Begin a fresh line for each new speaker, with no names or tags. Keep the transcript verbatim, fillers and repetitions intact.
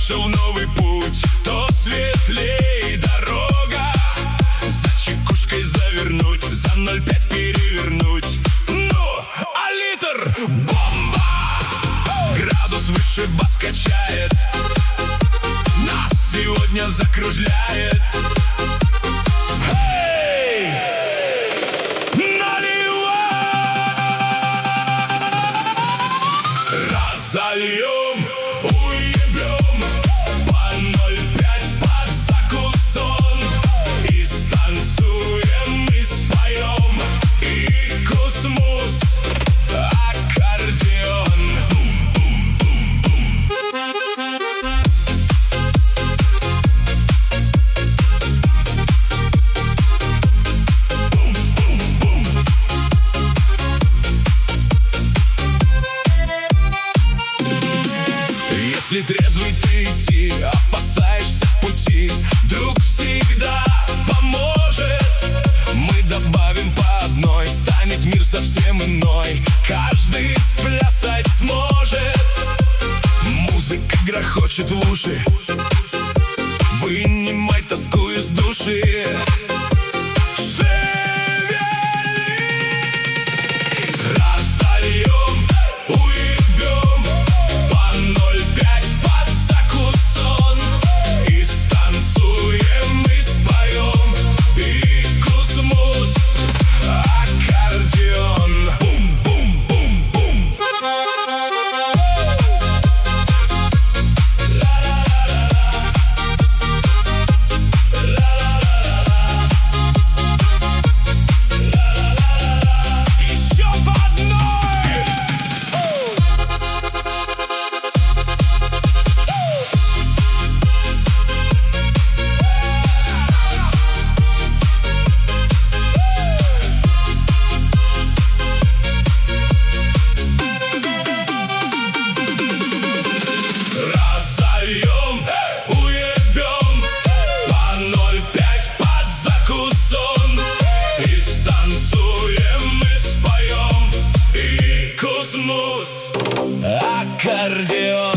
вышел новый путь, то светлей дорога. За чекушкой завернуть, за ноль пять перевернуть. Ну, а литр — бомба! Градус выше бас качает, нас сегодня закружляет. Эй! Наливай! Разольем, уебем по ноль пять под закусон. И станцуем, и споем, и космос, аккордеон. Если трезвый ты идти, опасаешься в пути, друг всегда поможет. Мы добавим по одной, станет мир совсем иной. Каждый сплясать сможет. Музыка грохочет в уши, вынимай тоску из души. Разольем, уебем по ноль пять под закусон. И станцуем, и споем, и космос, аккордеон. Бум-бум-бум-бум. Еще по одной. Разольем, уебем по ноль пять под закусон. И станцуем, и споем, и космос, аккордеон.